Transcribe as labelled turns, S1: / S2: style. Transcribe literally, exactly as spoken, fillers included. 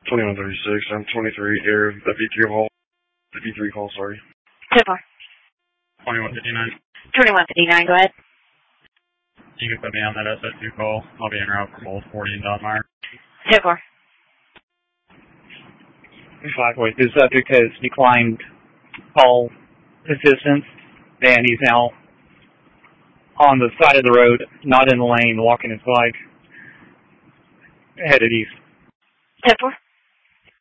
S1: twenty-one thirty-six, I'm twenty-three, air, the V three call, the V three call, sorry.
S2: ten four.
S3: twenty-one fifty-nine.
S2: twenty-one fifty-nine, go ahead.
S3: You can put me on that S S two call. I'll be en route for both forty and Donmar.
S2: ten four.
S4: Likewise, the subject has declined all assistance, and he's now on the side of the road, not in the lane, walking his bike, headed east.
S2: ten four.